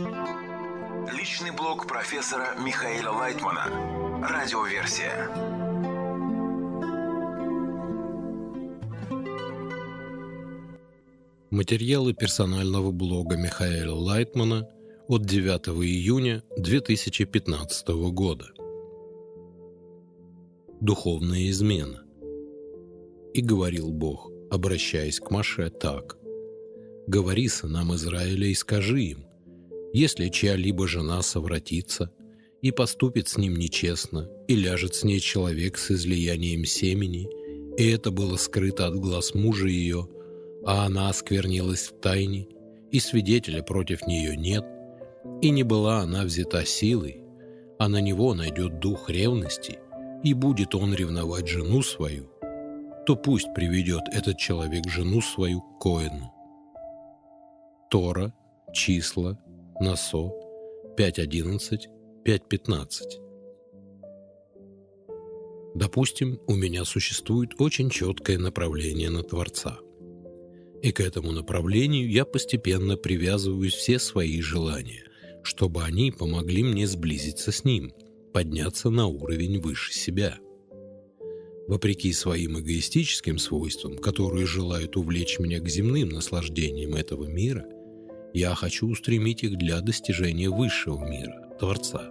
Личный блог профессора Михаила Лайтмана. Радиоверсия. Материалы персонального блога Михаила Лайтмана от 9 июня 2015 года. Духовная измена. «И говорил Бог, обращаясь к Моше, так: говори сынам Израиля и скажи им, если чья-либо жена совратится и поступит с ним нечестно, и ляжет с ней человек с излиянием семени, и это было скрыто от глаз мужа ее, а она осквернилась в тайне, и свидетеля против нее нет, и не была она взята силой, а на него найдет дух ревности, и будет он ревновать жену свою, то пусть приведет этот человек жену свою к коэну». Тора, числа, Насо, 5.11, 5.15. Допустим, у меня существует очень четкое направление на Творца. И к этому направлению я постепенно привязываю все свои желания, чтобы они помогли мне сблизиться с Ним, подняться на уровень выше себя. Вопреки своим эгоистическим свойствам, которые желают увлечь меня к земным наслаждениям этого мира, я хочу устремить их для достижения высшего мира, Творца.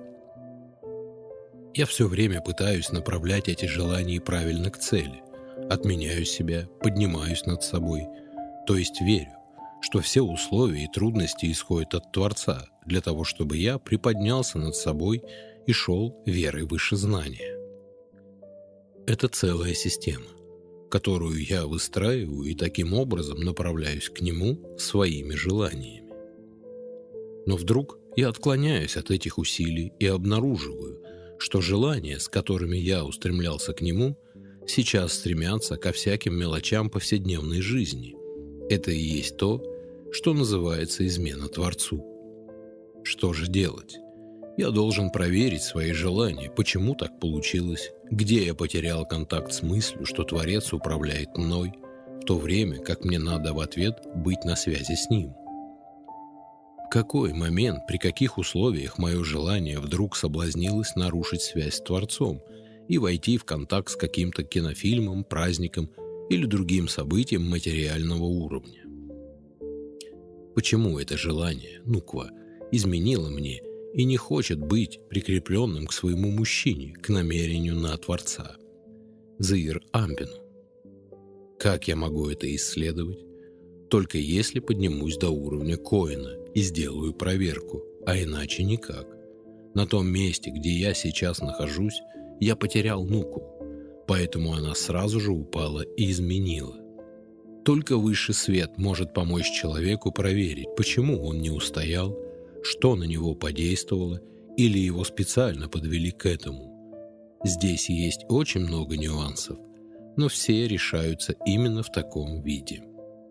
Я все время пытаюсь направлять эти желания правильно к цели, отменяю себя, поднимаюсь над собой, то есть верю, что все условия и трудности исходят от Творца, для того, чтобы я приподнялся над собой и шел верой выше знания. Это целая система, которую я выстраиваю и таким образом направляюсь к Нему своими желаниями. Но вдруг я отклоняюсь от этих усилий и обнаруживаю, что желания, с которыми я устремлялся к Нему, сейчас стремятся ко всяким мелочам повседневной жизни. Это и есть то, что называется измена Творцу. Что же делать? Я должен проверить свои желания, почему так получилось, где я потерял контакт с мыслью, что Творец управляет мной, в то время как мне надо в ответ быть на связи с Ним. В какой момент, при каких условиях мое желание вдруг соблазнилось нарушить связь с Творцом и войти в контакт с каким-то кинофильмом, праздником или другим событием материального уровня? Почему это желание, нуква, изменило мне и не хочет быть прикрепленным к своему мужчине, к намерению на Творца, Зеир Амбину? Как я могу это исследовать? Только если поднимусь до уровня коэна и сделаю проверку, а иначе никак. На том месте, где я сейчас нахожусь, я потерял нуку, поэтому она сразу же упала и изменила. Только высший свет может помочь человеку проверить, почему он не устоял, что на него подействовало или его специально подвели к этому. Здесь есть очень много нюансов, но все решаются именно в таком виде.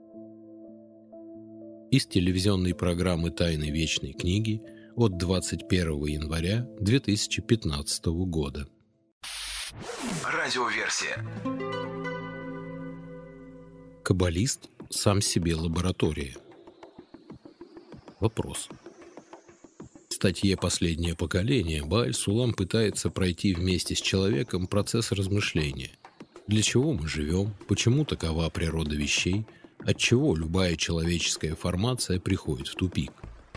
Из телевизионной программы «Тайны вечной книги» от 21 января 2015 года. Радиоверсия. Каббалист сам себе лаборатория. Вопрос. В статье «Последнее поколение» Бааль-Сулам пытается пройти вместе с человеком процесс размышления. Для чего мы живем, почему такова природа вещей, отчего любая человеческая формация приходит в тупик.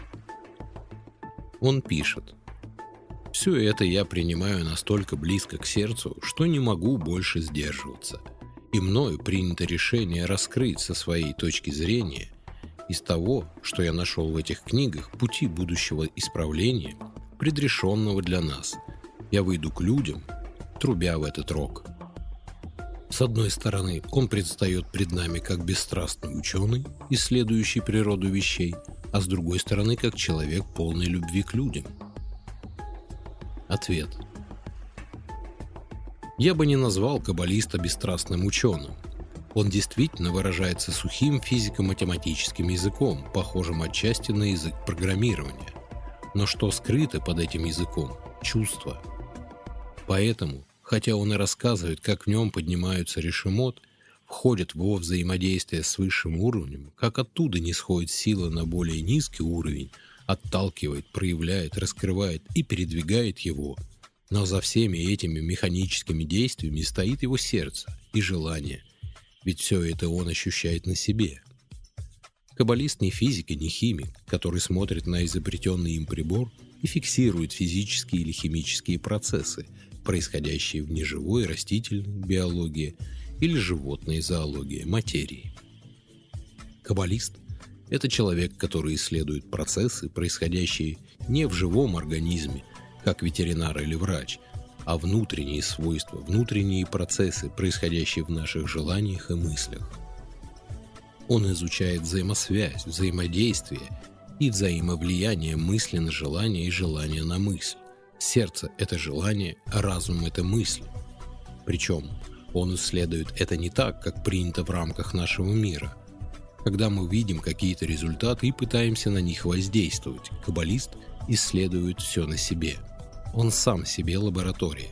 Он пишет: «Все это я принимаю настолько близко к сердцу, что не могу больше сдерживаться, и мною принято решение раскрыть со своей точки зрения из того, что я нашел в этих книгах, пути будущего исправления, предрешенного для нас. Я выйду к людям, трубя в этот рог». С одной стороны, он предстает пред нами как бесстрастный ученый, исследующий природу вещей, а с другой стороны, как человек, полный любви к людям. Ответ. Я бы не назвал каббалиста бесстрастным ученым. Он действительно выражается сухим физико-математическим языком, похожим отчасти на язык программирования. Но что скрыто под этим языком? Чувства. Поэтому, хотя он и рассказывает, как в нем поднимаются решемот, входит в его взаимодействие с высшим уровнем, как оттуда нисходит сила на более низкий уровень, отталкивает, проявляет, раскрывает и передвигает его. Но за всеми этими механическими действиями стоит его сердце и желание, ведь все это он ощущает на себе. Каббалист не физик и не химик, который смотрит на изобретенный им прибор и фиксирует физические или химические процессы, происходящие в неживой растительной биологии или животной зоологии, материи. Каббалист – это человек, который исследует процессы, происходящие не в живом организме, как ветеринар или врач, а внутренние свойства, внутренние процессы, происходящие в наших желаниях и мыслях. Он изучает взаимосвязь, взаимодействие и взаимовлияние мысли на желание и желания на мысль. Сердце – это желание, а разум – это мысль. Причем он исследует это не так, как принято в рамках нашего мира. Когда мы видим какие-то результаты и пытаемся на них воздействовать, каббалист исследует все на себе. Он сам себе лаборатория.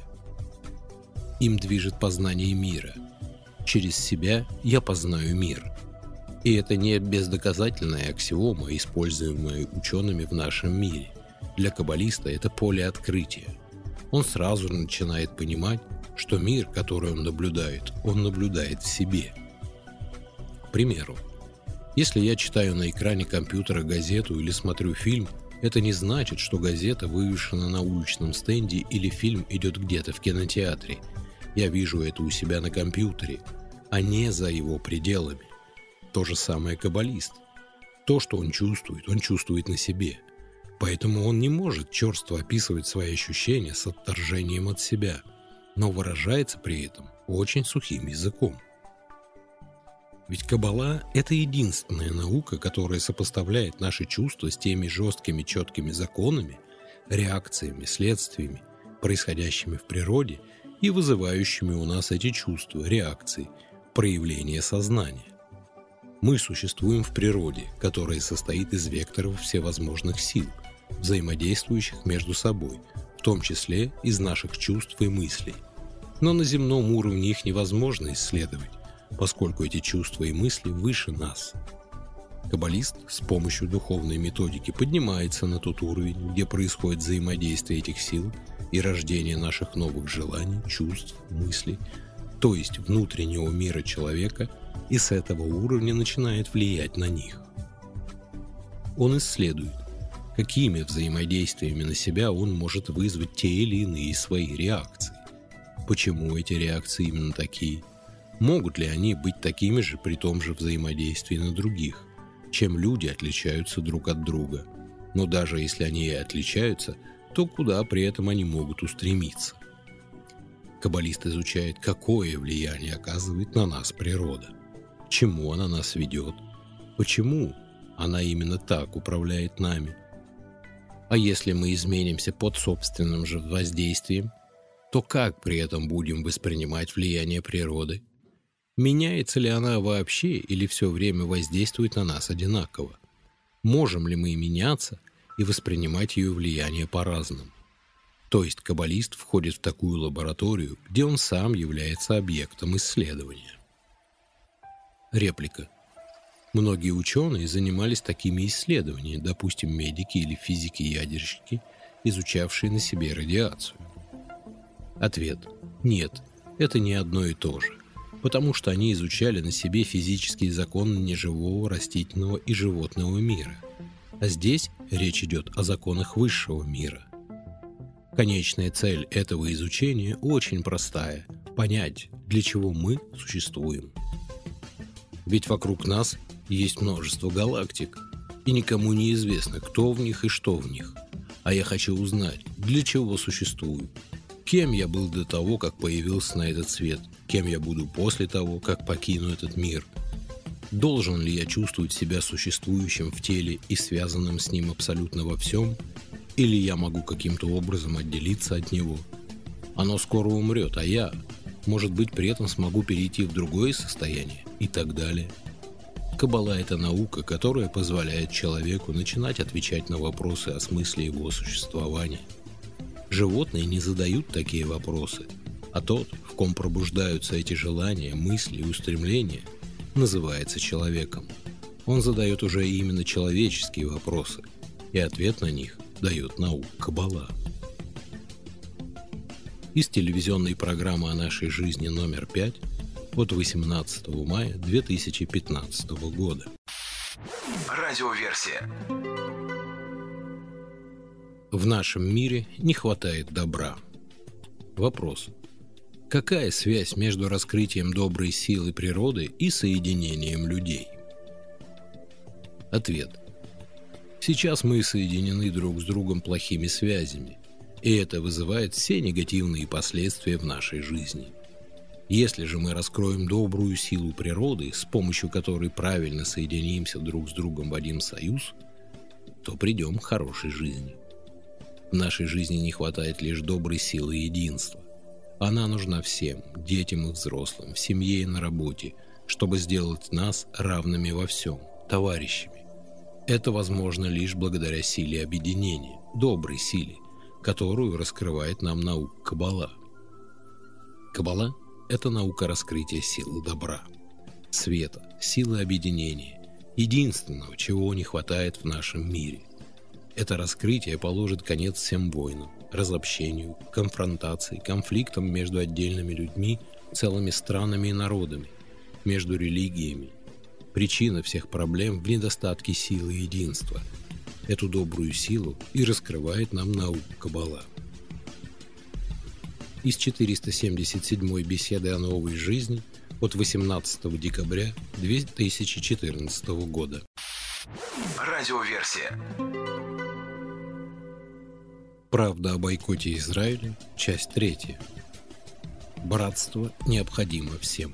Им движет познание мира. Через себя я познаю мир. И это не бездоказательная аксиома, используемая учеными в нашем мире. Для каббалиста это поле открытия. Он сразу начинает понимать, что мир, который он наблюдает в себе. К примеру, если я читаю на экране компьютера газету или смотрю фильм, это не значит, что газета вывешена на уличном стенде или фильм идет где-то в кинотеатре. Я вижу это у себя на компьютере, а не за его пределами. То же самое каббалист. То, что он чувствует на себе. Поэтому он не может черство описывать свои ощущения с отторжением от себя, но выражается при этом очень сухим языком. Ведь каббала – это единственная наука, которая сопоставляет наши чувства с теми жесткими, четкими законами, реакциями, следствиями, происходящими в природе и вызывающими у нас эти чувства, реакции, проявления сознания. Мы существуем в природе, которая состоит из векторов всевозможных сил, взаимодействующих между собой, в том числе из наших чувств и мыслей. Но на земном уровне их невозможно исследовать, поскольку эти чувства и мысли выше нас. Каббалист с помощью духовной методики поднимается на тот уровень, где происходит взаимодействие этих сил и рождение наших новых желаний, чувств, мыслей, то есть внутреннего мира человека, и с этого уровня начинает влиять на них. Он исследует, какими взаимодействиями на себя он может вызвать те или иные свои реакции. Почему эти реакции именно такие? Могут ли они быть такими же при том же взаимодействии на других? Чем люди отличаются друг от друга? Но даже если они и отличаются, то куда при этом они могут устремиться? Каббалист изучает, какое влияние оказывает на нас природа, к чему она нас ведет, почему она именно так управляет нами. А если мы изменимся под собственным же воздействием, то как при этом будем воспринимать влияние природы? Меняется ли она вообще или все время воздействует на нас одинаково? Можем ли мы меняться и воспринимать ее влияние по-разному? То есть каббалист входит в такую лабораторию, где он сам является объектом исследования. Реплика. Многие ученые занимались такими исследованиями, допустим, медики или физики-ядерщики, изучавшие на себе радиацию. Ответ. Нет, это не одно и то же, потому что они изучали на себе физические законы неживого, растительного и животного мира. А здесь речь идет о законах высшего мира. Конечная цель этого изучения очень простая – понять, для чего мы существуем. Ведь вокруг нас есть множество галактик, и никому не известно, кто в них и что в них. А я хочу узнать, для чего существую, кем я был до того, как появился на этот свет, кем я буду после того, как покину этот мир. Должен ли я чувствовать себя существующим в теле и связанным с ним абсолютно во всем, или я могу каким-то образом отделиться от него? Оно скоро умрет, а я, может быть, при этом смогу перейти в другое состояние и так далее. Каббала – это наука, которая позволяет человеку начинать отвечать на вопросы о смысле его существования. Животные не задают такие вопросы, а тот, в ком пробуждаются эти желания, мысли и устремления, называется человеком. Он задает уже именно человеческие вопросы. и ответ на них дает наука Каббала. Из телевизионной программы о нашей жизни номер 5 от 18 мая 2015 года. Радиоверсия. В нашем мире не хватает добра. Вопрос. Какая связь между раскрытием доброй силы природы и соединением людей? Ответ. Сейчас мы соединены друг с другом плохими связями, и это вызывает все негативные последствия в нашей жизни. Если же мы раскроем добрую силу природы, с помощью которой правильно соединимся друг с другом в один союз, то придем к хорошей жизни. В нашей жизни не хватает лишь доброй силы единства. Она нужна всем, детям и взрослым, в семье и на работе, чтобы сделать нас равными во всем, товарищами. Это возможно лишь благодаря силе объединения, доброй силе, которую раскрывает нам наука Каббала. Каббала – это наука раскрытия силы добра, света, силы объединения, единственного, чего не хватает в нашем мире. Это раскрытие положит конец всем войнам, разобщению, конфронтации, конфликтам между отдельными людьми, целыми странами и народами, между религиями. Причина всех проблем в недостатке силы и единства. Эту добрую силу и раскрывает нам наука Каббала. Из 477-й беседы о новой жизни от 18 декабря 2014 года. Радиоверсия. Правда о бойкоте Израиля, часть 3. Братство необходимо всем.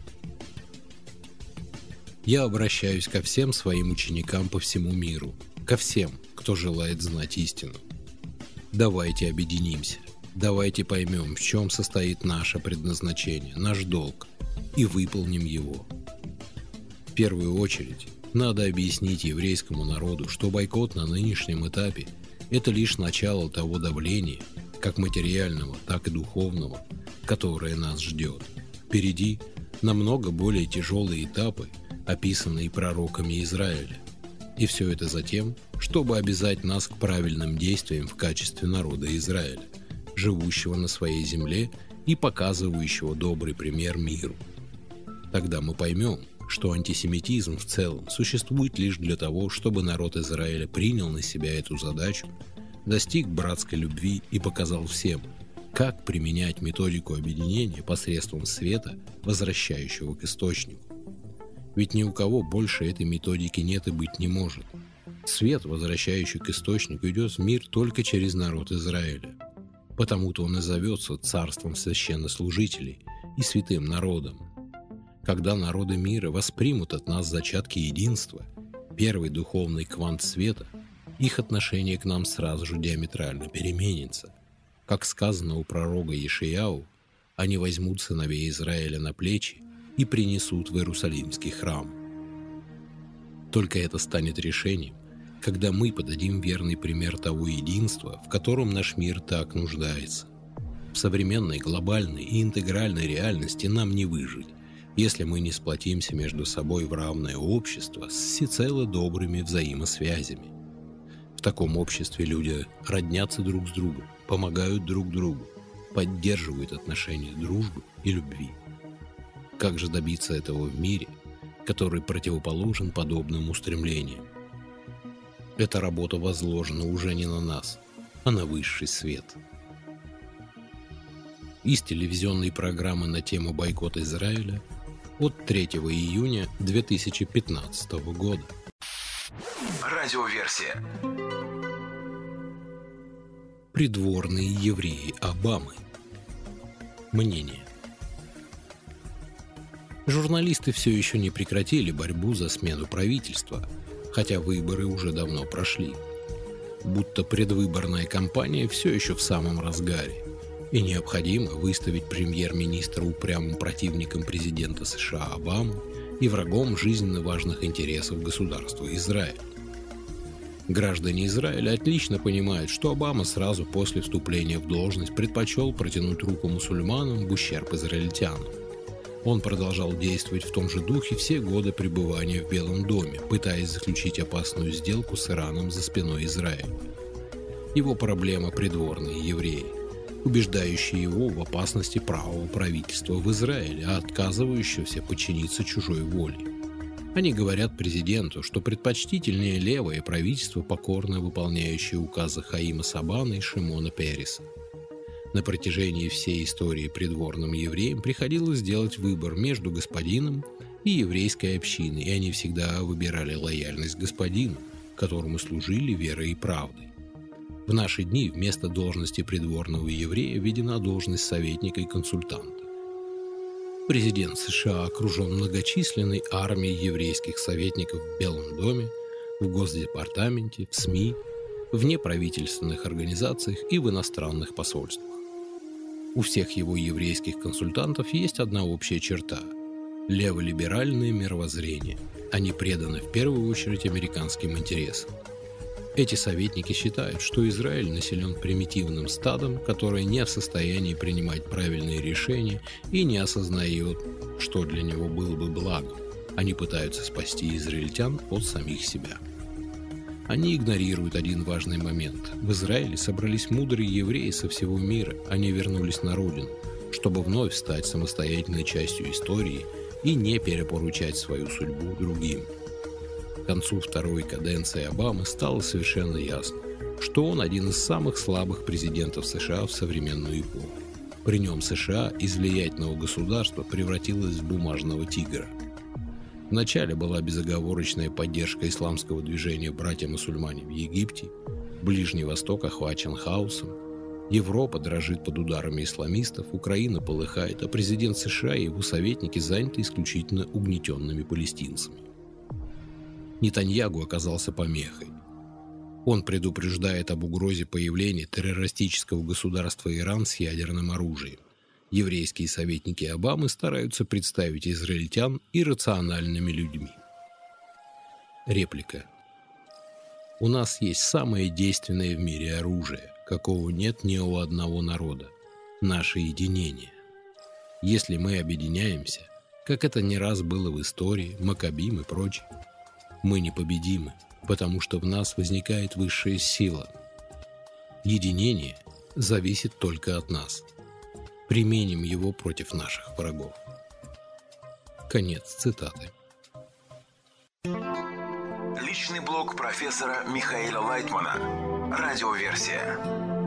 Я обращаюсь ко всем своим ученикам по всему миру, ко всем, кто желает знать истину. Давайте объединимся, давайте поймем, в чем состоит наше предназначение, наш долг, и выполним его. В первую очередь, надо объяснить еврейскому народу, что бойкот на нынешнем этапе – это лишь начало того давления, как материального, так и духовного, которое нас ждет. Впереди намного более тяжелые этапы, описанные пророками Израиля. И все это за тем, чтобы обязать нас к правильным действиям в качестве народа Израиля, живущего на своей земле и показывающего добрый пример миру. Тогда мы поймем, что антисемитизм в целом существует лишь для того, чтобы народ Израиля принял на себя эту задачу, достиг братской любви и показал всем, как применять методику объединения посредством света, возвращающего к источнику. Ведь ни у кого больше этой методики нет и быть не может. Свет, возвращающий к источнику, идет в мир только через народ Израиля. Потому-то он и зовется царством священнослужителей и святым народом. Когда народы мира воспримут от нас зачатки единства, первый духовный квант света, их отношение к нам сразу же диаметрально переменится. Как сказано у пророка Ешаяу, они возьмут сыновей Израиля на плечи и принесут в Иерусалимский храм. Только это станет решением, когда мы подадим верный пример того единства, в котором наш мир так нуждается. В современной глобальной и интегральной реальности нам не выжить, если мы не сплотимся между собой в равное общество с всецело добрыми взаимосвязями. В таком обществе люди роднятся друг с другом, помогают друг другу, поддерживают отношения дружбы и любви. Как же добиться этого в мире, который противоположен подобным устремлениям? Эта работа возложена уже не на нас, а на высший свет. Из телевизионной программы на тему бойкота Израиля от 3 июня 2015 года. Радиоверсия. Придворные евреи Обамы. Мнение. Журналисты все еще не прекратили борьбу за смену правительства, хотя выборы уже давно прошли. Будто предвыборная кампания все еще в самом разгаре, и необходимо выставить премьер-министра упрямым противником президента США Обамы и врагом жизненно важных интересов государства Израиль. Граждане Израиля отлично понимают, что Обама сразу после вступления в должность предпочел протянуть руку мусульманам в ущерб израильтянам. Он продолжал действовать в том же духе все годы пребывания в Белом доме, пытаясь заключить опасную сделку с Ираном за спиной Израиля. Его проблема – придворные евреи, убеждающие его в опасности правого правительства в Израиле, а отказывающегося подчиниться чужой воле. Они говорят президенту, что предпочтительнее левое правительство, покорно выполняющее указы Хаима Сабана и Шимона Переса. На протяжении всей истории придворным евреям приходилось делать выбор между господином и еврейской общиной, и они всегда выбирали лояльность господину, которому служили верой и правдой. В наши дни вместо должности придворного еврея введена должность советника и консультанта. Президент США окружен многочисленной армией еврейских советников в Белом доме, в Госдепартаменте, в СМИ, в неправительственных организациях и в иностранных посольствах. У всех его еврейских консультантов есть одна общая черта – леволиберальное мировоззрение. Они преданы в первую очередь американским интересам. Эти советники считают, что Израиль населен примитивным стадом, которое не в состоянии принимать правильные решения и не осознает, что для него было бы благом. Они пытаются спасти израильтян от самих себя. Они игнорируют один важный момент. В Израиле собрались мудрые евреи со всего мира. Они вернулись на родину, чтобы вновь стать самостоятельной частью истории и не перепоручать свою судьбу другим. К концу второй каденции Обамы стало совершенно ясно, что он один из самых слабых президентов США в современную эпоху. При нем США из влиятельного государства превратилось в бумажного тигра. Вначале была безоговорочная поддержка исламского движения «Братья-мусульмане» в Египте, Ближний Восток охвачен хаосом, Европа дрожит под ударами исламистов, Украина полыхает, а президент США и его советники заняты исключительно угнетенными палестинцами. Нетаньягу оказался помехой. Он предупреждает об угрозе появления террористического государства Иран с ядерным оружием. Еврейские советники Обамы стараются представить израильтян иррациональными людьми. Реплика. У нас есть самое действенное в мире оружие, какого нет ни у одного народа – наше единение. Если мы объединяемся, как это не раз было в истории, Маккабим и прочее, мы непобедимы, потому что в нас возникает высшая сила. Единение зависит только от нас. Применим его против наших врагов. Конец цитаты. Личный блог профессора Михаила Лайтмана. Радиоверсия.